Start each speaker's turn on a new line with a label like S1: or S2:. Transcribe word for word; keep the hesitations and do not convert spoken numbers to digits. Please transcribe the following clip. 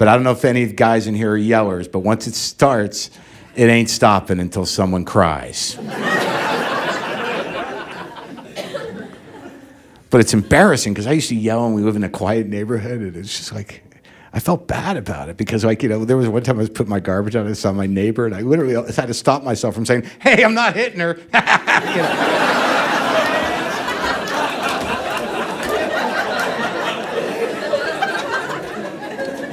S1: But I don't know if any guys in here are yellers, but once it starts, it ain't stopping until someone cries. But it's embarrassing because I used to yell and we live in a quiet neighborhood, and it's just like, I felt bad about it because, like, you know, there was one time I was putting my garbage out and I saw my neighbor, and I literally had to stop myself from saying, hey, I'm not hitting her. You know?